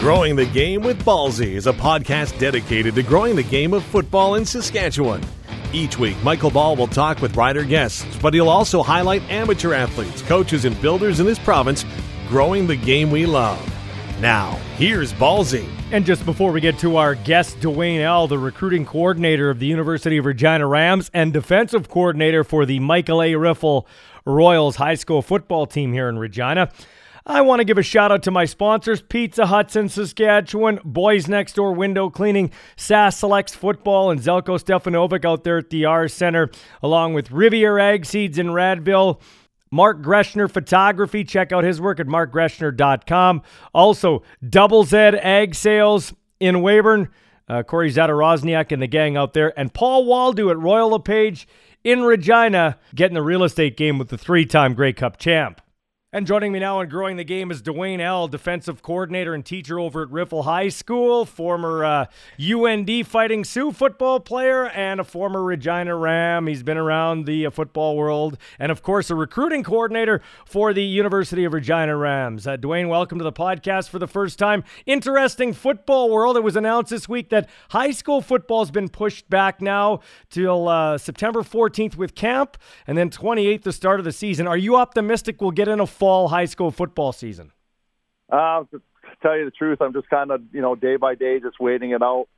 Growing the Game with Ballsy is a podcast dedicated to growing the game of football in Saskatchewan. Each week, Michael Ball will talk with rider guests, but he'll also highlight amateur athletes, coaches, and builders in this province growing the game we love. Now, here's Ballsy. And just before we get to our guest, Dwayne L., the recruiting coordinator of the University of Regina Rams and defensive coordinator for the Michael A. Riffle Royals high school football team here in Regina, I want to give a shout out to my sponsors, Pizza Huts in Saskatchewan, Boys Next Door Window Cleaning, SAS Selects Football, and Zelko Stefanovic out there at the R Center, along with Riviera Ag Seeds in Radville, Mark Greschner Photography. Check out his work at markgreschner.com. Also, Double Z Ag Sales in Weyburn, Corey Zadarozniak and the gang out there, and Paul Waldo at Royal LePage in Regina, getting the real estate game with the three-time Grey Cup champ. And joining me now on Growing the Game is Dwayne L., defensive coordinator and teacher over at Riffle High School, former UND Fighting Sioux football player, and a former Regina Ram. He's been around the football world, and of course a recruiting coordinator for the University of Regina Rams. Dwayne, welcome to the podcast for the first time. Interesting football world. It was announced this week that high school football has been pushed back now till September 14th with camp, and then 28th, the start of the season. Are you optimistic we'll get in a fall high school football season? To tell you the truth, I'm just kind of, day by day, just waiting it out.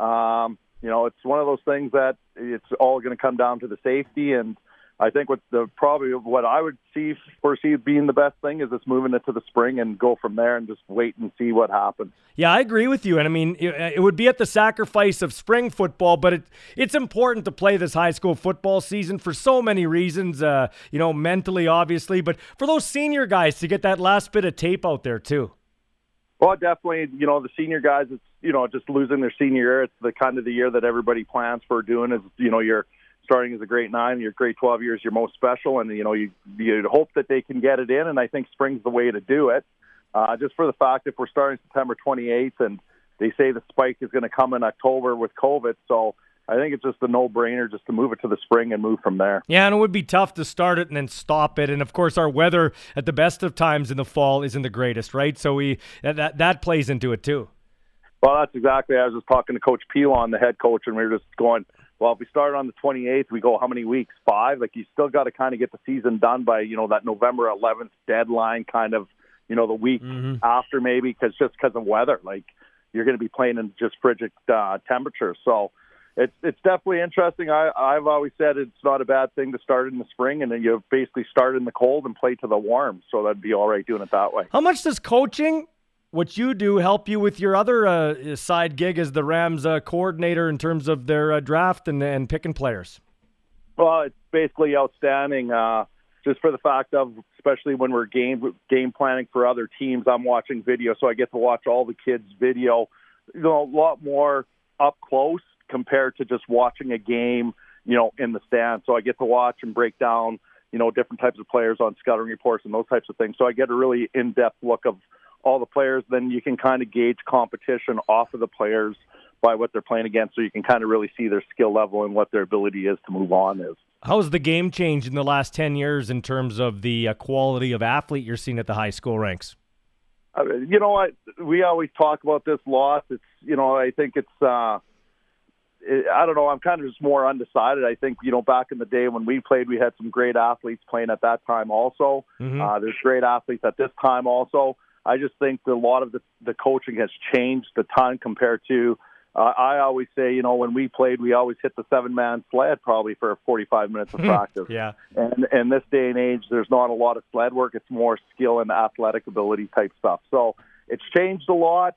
It's one of those things that it's all going to come down to the safety. And I think what I would foresee being the best thing is just moving it to the spring and go from there and just wait and see what happens. Yeah, I agree with you. And I mean, it would be at the sacrifice of spring football, but it's important to play this high school football season for so many reasons, mentally, obviously, but for those senior guys to get that last bit of tape out there too. Well, definitely, the senior guys, it's, just losing their senior year. It's the kind of the year that everybody plans for doing is, you're starting as a grade 9, your grade 12 year is your most special, and, you'd hope that they can get it in, and I think spring's the way to do it. Just for the fact if we're starting September 28th and they say the spike is going to come in October with COVID, so I think it's just a no-brainer just to move it to the spring and move from there. Yeah, and it would be tough to start it and then stop it. And, of course, our weather at the best of times in the fall isn't the greatest, right? So that plays into it too. Well, that's exactly. I was just talking to Coach Pilon, the head coach, and we were just going, well, if we start on the 28th, we go how many weeks? 5? Like, you still got to kind of get the season done by, that November 11th deadline kind of, the week after maybe, because of weather. Like, you're going to be playing in just frigid temperatures. So it's definitely interesting. I've always said it's not a bad thing to start in the spring, and then you basically start in the cold and play to the warm. So that'd be all right doing it that way. How much does coaching, what you do, help you with your other side gig as the Rams coordinator in terms of their draft and picking players? Well, it's basically outstanding. Just for the fact of, especially when we're game planning for other teams, I'm watching video, so I get to watch all the kids' video, a lot more up close compared to just watching a game, in the stands. So I get to watch and break down, different types of players on scouting reports and those types of things. So I get a really in-depth look of all the players. Then you can kind of gauge competition off of the players by what they're playing against, so you can kind of really see their skill level and what their ability is to move on is. How's the game changed in the last 10 years in terms of the quality of athlete you're seeing at the high school ranks? You know what? We always talk about this loss. It's, I think it's, I don't know. I'm kind of just more undecided. I think, back in the day when we played, we had some great athletes playing at that time also. There's great athletes at this time also. I just think that a lot of the coaching has changed a ton compared to, I always say, when we played, we always hit the 7-man sled probably for 45 minutes of practice. Yeah. And in this day and age, there's not a lot of sled work. It's more skill and athletic ability type stuff. So it's changed a lot,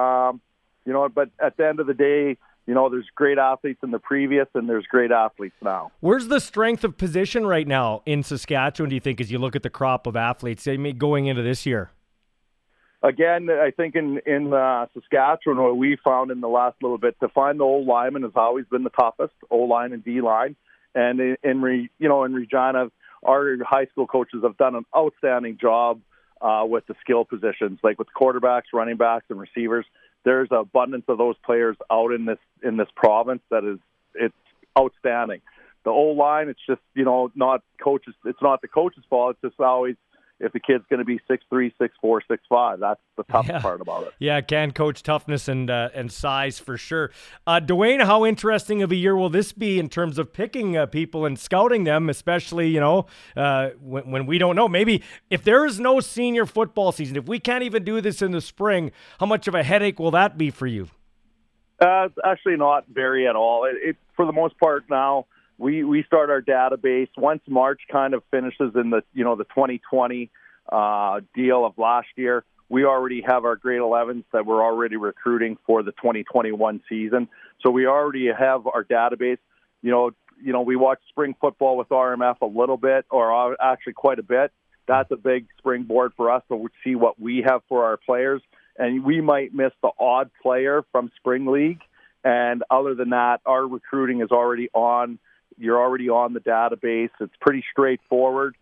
but at the end of the day, there's great athletes in the previous and there's great athletes now. Where's the strength of position right now in Saskatchewan, do you think, as you look at the crop of athletes going into this year? Again, I think in Saskatchewan, what we found in the last little bit, to find the O-lineman has always been the toughest, O-line and D-line. And in Regina, our high school coaches have done an outstanding job with the skill positions, like with quarterbacks, running backs, and receivers. There's an abundance of those players out in this province it's outstanding. The O-line, it's just not coaches. It's not the coach's fault. It's just always if the kid's going to be 6'3", 6'4", 6'5". That's the tough part about it. Yeah, can coach toughness and size for sure. Dwayne, how interesting of a year will this be in terms of picking people and scouting them, especially, when we don't know? Maybe if there is no senior football season, if we can't even do this in the spring, how much of a headache will that be for you? It's actually not very at all. It for the most part now, we start our database once March kind of finishes in the 2020 deal of last year. We already have our grade 11s that we're already recruiting for the 2021 season. So we already have our database. We watch spring football with RMF a little bit, or actually quite a bit. That's a big springboard for us to see what we have for our players. And we might miss the odd player from spring league. And other than that, our recruiting is already on. You're already on the database. It's pretty straightforward.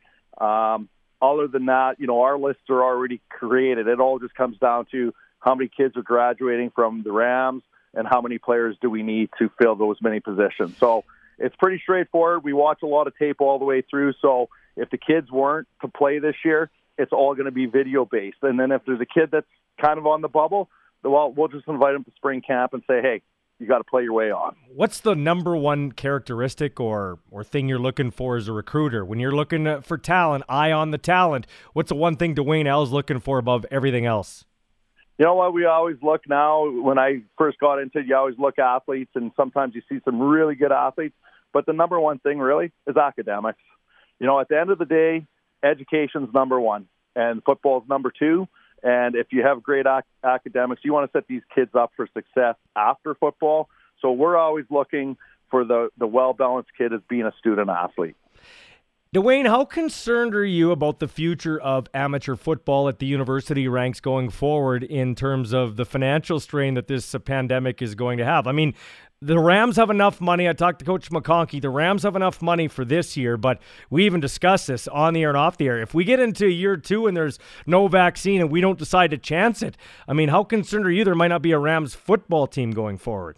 Other than that, our lists are already created. It all just comes down to how many kids are graduating from the Rams and how many players do we need to fill those many positions. So it's pretty straightforward. We watch a lot of tape all the way through. So if the kids weren't to play this year, it's all going to be video-based. And then if there's a kid that's kind of on the bubble, well, we'll just invite them to spring camp and say, hey, you got to play your way on. What's the number one characteristic or thing you're looking for as a recruiter? When you're looking for talent, eye on the talent, what's the one thing Dwayne L's looking for above everything else? You know what? We always look now. When I first got into it, you always look athletes, and sometimes you see some really good athletes. But the number one thing really is academics. At the end of the day, education's number one, and football's number two. And if you have great academics, you want to set these kids up for success after football. So we're always looking for the well-balanced kid as being a student athlete. Dwayne, how concerned are you about the future of amateur football at the university ranks going forward in terms of the financial strain that this pandemic is going to have? I mean, the Rams have enough money. I talked to Coach McConkey. The Rams have enough money for this year, but we even discussed this on the air and off the air. If we get into year two and there's no vaccine and we don't decide to chance it, I mean, how concerned are you there might not be a Rams football team going forward?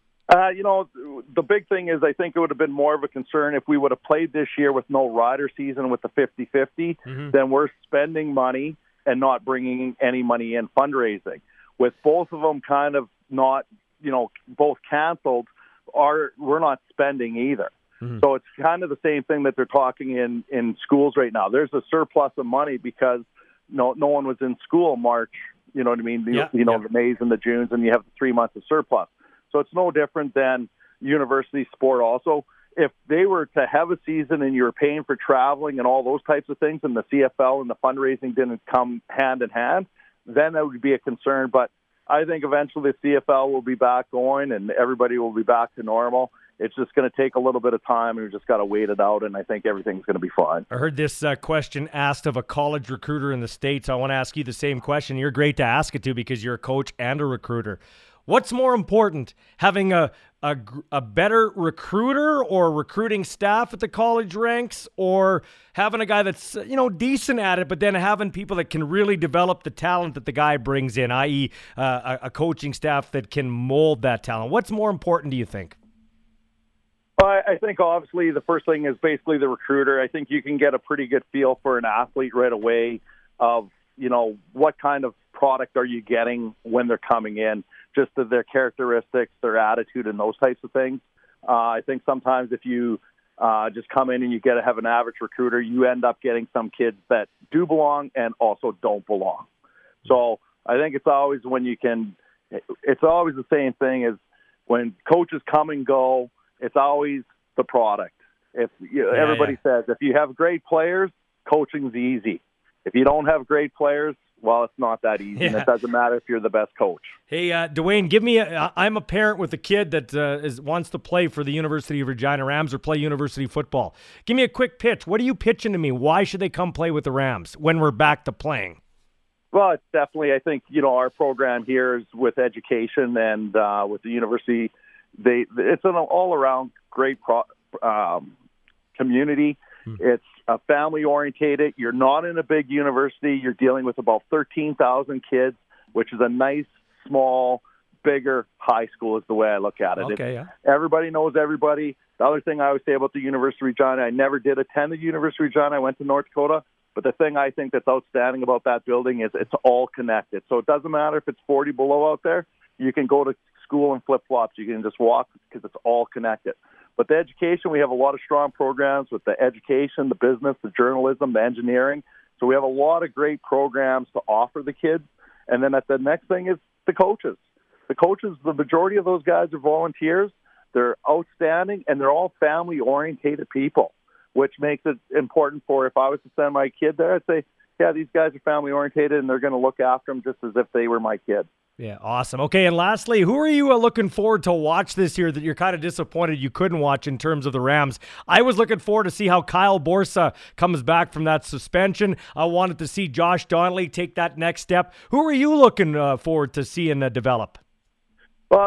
The big thing is I think it would have been more of a concern if we would have played this year with no rider season with the 50-50, then we're spending money and not bringing any money in fundraising. With both of them kind of not, both canceled, we're not spending either. So it's kind of the same thing that they're talking in schools right now. There's a surplus of money because no one was in school March, you know what I mean? The Mays and the Junes, and you have 3 months of surplus. So it's no different than university sport also. If they were to have a season and you were paying for traveling and all those types of things and the CFL and the fundraising didn't come hand in hand, then that would be a concern. But I think eventually the CFL will be back going and everybody will be back to normal. It's just going to take a little bit of time, and we just got to wait it out, and I think everything's going to be fine. I heard this question asked of a college recruiter in the States. I want to ask you the same question. You're great to ask it to because you're a coach and a recruiter. What's more important, having a better recruiter or recruiting staff at the college ranks, or having a guy that's decent at it, but then having people that can really develop the talent that the guy brings in, i.e. A coaching staff that can mold that talent? What's more important, do you think? I think obviously the first thing is basically the recruiter. I think you can get a pretty good feel for an athlete right away of, what kind of product are you getting when they're coming in, just their characteristics, their attitude, and those types of things. I think sometimes if you just come in and you have an average recruiter, you end up getting some kids that do belong and also don't belong. So I think it's always it's always the same thing as when coaches come and go, it's always the product. Everybody says if you have great players, coaching's easy. If you don't have great players, well, it's not that easy. And it doesn't matter if you're the best coach. Hey, Dwayne, I'm a parent with a kid that wants to play for the University of Regina Rams or play university football. Give me a quick pitch. What are you pitching to me? Why should they come play with the Rams when we're back to playing? Well, it's definitely, I think, our program here is with education and with the university. It's an all-around great community. It's family-orientated. You're not in a big university. You're dealing with about 13,000 kids, which is a nice, small, bigger high school is the way I look at it. Okay, Everybody knows everybody. The other thing I always say about the University of Regina, I never did attend the University of Regina. I went to North Dakota. But the thing I think that's outstanding about that building is it's all connected. So it doesn't matter if it's 40 below out there. You can go to school in flip-flops. You can just walk because it's all connected. But the education, we have a lot of strong programs with the education, the business, the journalism, the engineering. So we have a lot of great programs to offer the kids. And then the next thing is the coaches. The coaches, the majority of those guys are volunteers. They're outstanding, and they're all family-orientated people, which makes it important for if I was to send my kid there, I'd say, yeah, these guys are family-orientated, and they're going to look after them just as if they were my kid. Yeah, awesome. Okay, and lastly, who are you looking forward to watch this year that you're kind of disappointed you couldn't watch in terms of the Rams? I was looking forward to see how Kyle Borsa comes back from that suspension. I wanted to see Josh Donnelly take that next step. Who are you looking forward to seeing develop? Well,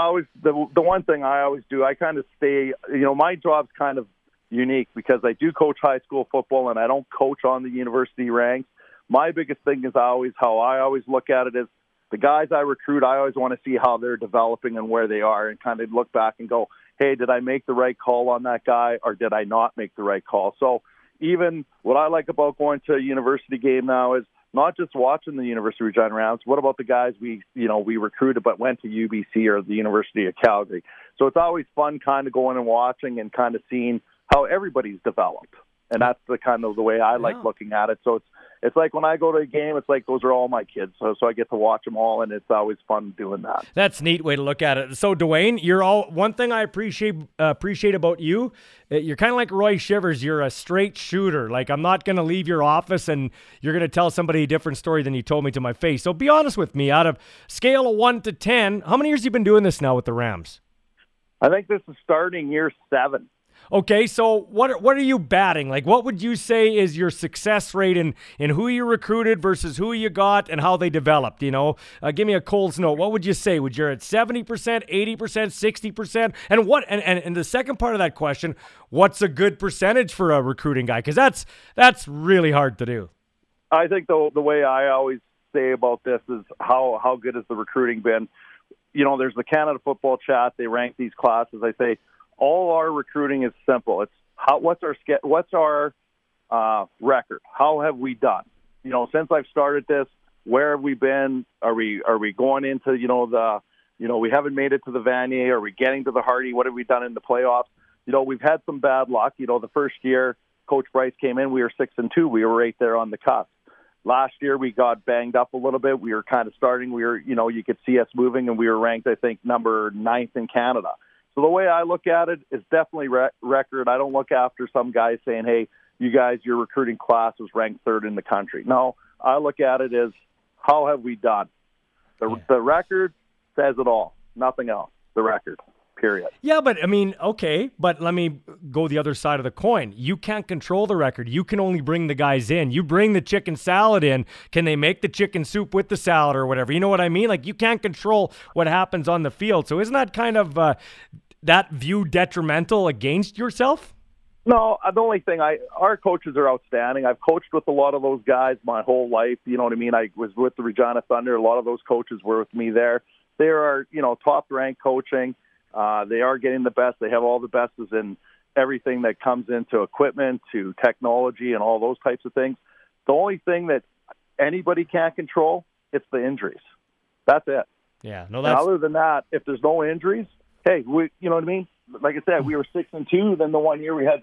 the one thing I always do, I kind of stay, my job's kind of unique because I do coach high school football and I don't coach on the university ranks. My biggest thing is how I always look at it is the guys I recruit, I always want to see how they're developing and where they are and kind of look back and go, hey, did I make the right call on that guy or did I not make the right call? So even what I like about going to a university game now is not just watching the University of Regina Rams. What about the guys we recruited but went to UBC or the University of Calgary? So it's always fun kind of going and watching and kind of seeing how everybody's developed. And that's the kind of the way I like looking at it. So it's like when I go to a game, it's like those are all my kids. So I get to watch them all, and it's always fun doing that. That's a neat way to look at it. So, Dwayne, one thing I appreciate about you, you're kind of like Roy Shivers. You're a straight shooter. Like, I'm not going to leave your office and you're going to tell somebody a different story than you told me to my face. So be honest with me. Out of scale of 1 to 10, how many years have you been doing this now with the Rams? I think this is starting year 7. Okay, so what are you batting? Like, what would you say is your success rate in who you recruited versus who you got and how they developed? Give me a Coles note. What would you say? Would you at 70%, 80%, 60%? And what? And the second part of that question, what's a good percentage for a recruiting guy? Because that's really hard to do. I think the way I always say about this is how good has the recruiting been? There's the Canada Football Chat. They rank these classes. I say, all our recruiting is simple. It's what's our record? How have we done? Since I've started this, where have we been? Are we going into we haven't made it to the Vanier? Are we getting to the Hardy? What have we done in the playoffs? We've had some bad luck. The first year Coach Bryce came in, we were 6-2. We were right there on the cusp. Last year we got banged up a little bit. We were kind of starting. We were you could see us moving, and we were ranked I think number 9th in Canada. So the way I look at it is definitely record. I don't look after some guys saying, hey, you guys, your recruiting class was ranked 3rd in the country. No, I look at it as how have we done? The record says it all. Nothing else. The record, period. Yeah, but okay, but let me go the other side of the coin. You can't control the record. You can only bring the guys in. You bring the chicken salad in. Can they make the chicken soup with the salad or whatever? You know what I mean? Like, you can't control what happens on the field. So isn't that kind of that view detrimental against yourself? No, the only thing, our coaches are outstanding. I've coached with a lot of those guys my whole life. You know what I mean? I was with the Regina Thunder. A lot of those coaches were with me there. They are, top-ranked coaching. They are getting the best. They have all the best in everything that comes into equipment, to technology, and all those types of things. The only thing that anybody can't control, it's the injuries. That's it. Yeah. No, that's... And other than that, if there's no injuries, hey, you know what I mean? Like I said, we were 6-2. Then the one year we had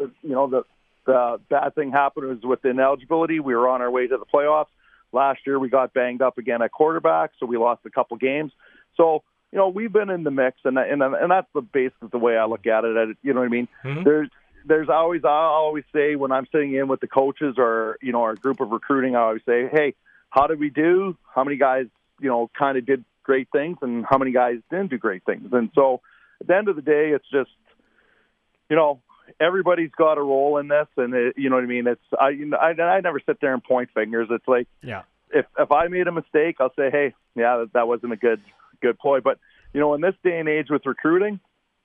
the bad thing happen was with ineligibility. We were on our way to the playoffs. Last year we got banged up again at quarterback, so we lost a couple games. So, we've been in the mix, and that's the basic the way I look at it. You know what I mean? Mm-hmm. There's always, I always say when I'm sitting in with the coaches or, our group of recruiting, I always say, hey, how did we do? How many guys, kind of did great things, and how many guys didn't do great things? And so at the end of the day, it's just, everybody's got a role in this, and you know what I mean? It's I never sit there and point fingers. It's like, if I made a mistake, I'll say, hey, yeah, that wasn't a good ploy. But in this day and age with recruiting,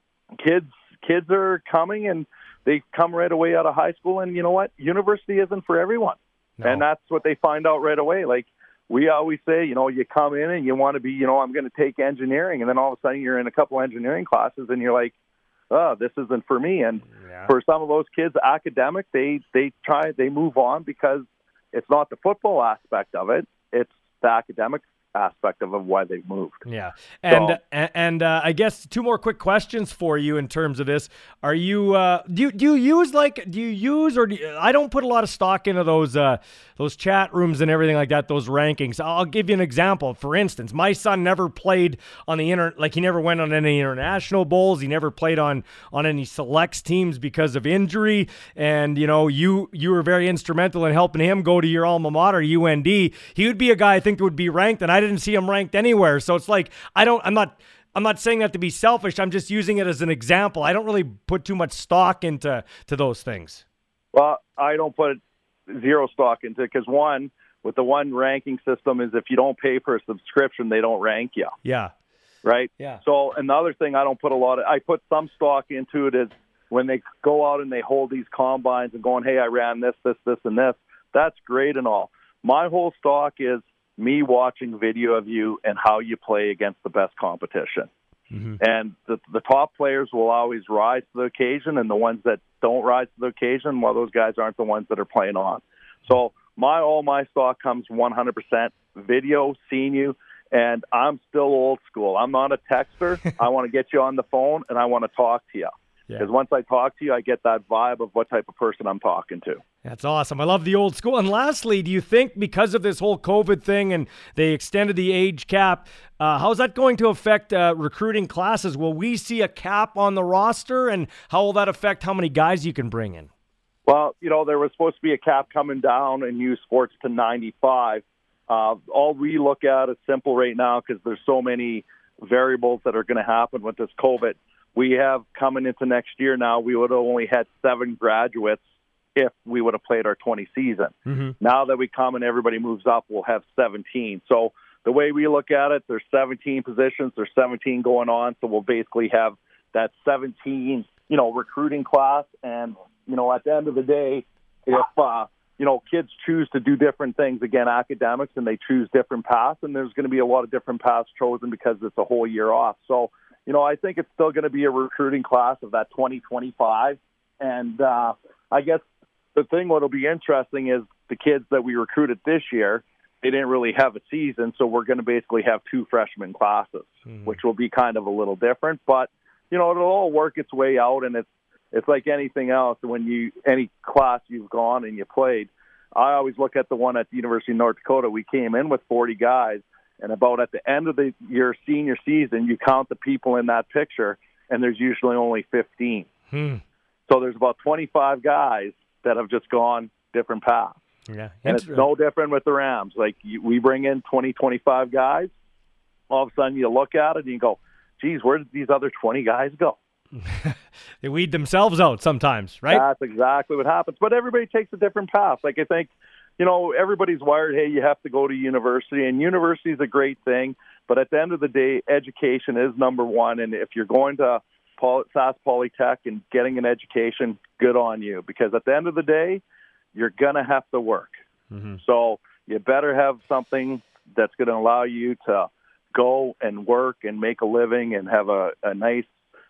kids are coming and they come right away out of high school, and you know what? University isn't for everyone. No. And that's what they find out right away. Like we always say, you come in and you want to be, I'm going to take engineering, and then all of a sudden you're in a couple engineering classes and you're like, oh, this isn't for me. And for some of those kids, academic, they move on because it's not the football aspect of it. It's the academic aspect of why they've moved. Yeah. And I guess two more quick questions for you in terms of this. Are you do you use I don't put a lot of stock into those chat rooms and everything like that, those rankings. I'll give you an example. For instance, my son never played on the he never went on any international bowls. He never played on any selects teams because of injury. And you were very instrumental in helping him go to your alma mater, UND. He would be a guy I think that would be ranked, and I didn't see him ranked anywhere. So it's like I'm not saying that to be selfish. I'm just using it as an example. I don't really put too much stock into those things. Well, I don't put zero stock into it because with the one ranking system is if you don't pay for a subscription, they don't rank you. Yeah. Right? Yeah. So another thing I put some stock into it is when they go out and they hold these combines and going, hey, I ran this, and this. That's great and all. My whole stock is me watching video of you and how you play against the best competition. Mm-hmm. And the top players will always rise to the occasion, and the ones that don't rise to the occasion, well, those guys aren't the ones that are playing on. So all my stock comes 100% video, seeing you, and I'm still old school. I'm not a texter. I want to get you on the phone, and I want to talk to you. Because once I talk to you, I get that vibe of what type of person I'm talking to. That's awesome. I love the old school. And lastly, do you think because of this whole COVID thing and they extended the age cap, how's that going to affect recruiting classes? Will we see a cap on the roster, and how will that affect how many guys you can bring in? Well, there was supposed to be a cap coming down in youth sports to 95. All we look at is simple right now because there's so many variables that are going to happen with this COVID. We have coming into next year now, we would have only had 7 graduates if we would have played our 20 season. Mm-hmm. Now that we come and everybody moves up, we'll have 17. So the way we look at it, there's 17 positions, there's 17 going on. So we'll basically have that 17, recruiting class. And, at the end of the day, if, kids choose to do different things, again, academics, and they choose different paths, and there's going to be a lot of different paths chosen because it's a whole year off. So, I think it's still going to be a recruiting class of that 2025. And I guess the thing that'll be interesting is the kids that we recruited this year, they didn't really have a season, so we're going to basically have 2 freshman classes, which will be kind of a little different. But, it'll all work its way out, and it's like anything else. When any class you've gone and you played, I always look at the one at the University of North Dakota. We came in with 40 guys. And about at the end of your senior season, you count the people in that picture, and there's usually only 15. So there's about 25 guys that have just gone different paths. Yeah, and it's no different with the Rams. Like, we bring in 20, 25 guys. All of a sudden, you look at it, and you go, geez, where did these other 20 guys go? They weed themselves out sometimes, right? That's exactly what happens. But everybody takes a different path. Like, I think, everybody's wired, hey, you have to go to university, and university is a great thing. But at the end of the day, education is number one. And if you're going to SAS Polytech and getting an education, good on you. Because at the end of the day, you're going to have to work. Mm-hmm. So you better have something that's going to allow you to go and work and make a living and have a nice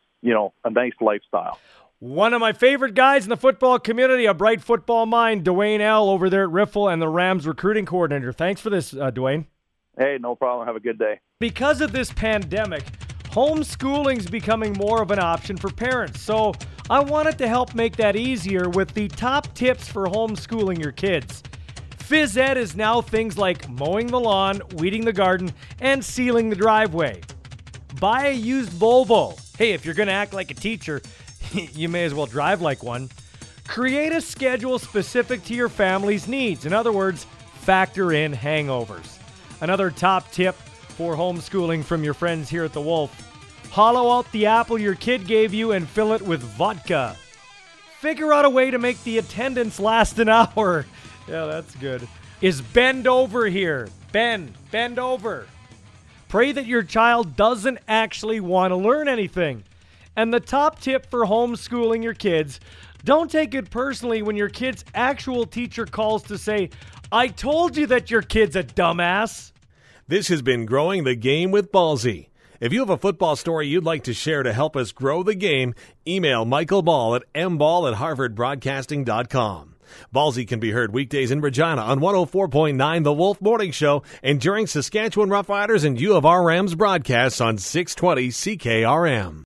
lifestyle. One of my favorite guys in the football community, a bright football mind, Dwayne L. over there at Riffle and the Rams recruiting coordinator. Thanks for this, Dwayne. Hey, no problem. Have a good day. Because of this pandemic, homeschooling's becoming more of an option for parents. So I wanted to help make that easier with the top tips for homeschooling your kids. Phys Ed is now things like mowing the lawn, weeding the garden, and sealing the driveway. Buy a used Volvo. Hey, if you're going to act like a teacher, you may as well drive like one. Create a schedule specific to your family's needs. In other words, factor in hangovers. Another top tip for homeschooling from your friends here at The Wolf. Hollow out the apple your kid gave you and fill it with vodka. Figure out a way to make the attendance last an hour. Yeah, that's good. Is bend over here. Bend over. Pray that your child doesn't actually want to learn anything. And the top tip for homeschooling your kids, don't take it personally when your kid's actual teacher calls to say, I told you that your kid's a dumbass. This has been Growing the Game with Ballsy. If you have a football story you'd like to share to help us grow the game, email Michael Ball at mball@harvardbroadcasting.com. Ballsy can be heard weekdays in Regina on 104.9 The Wolf Morning Show and during Saskatchewan Roughriders and U of R Rams broadcasts on 620 CKRM.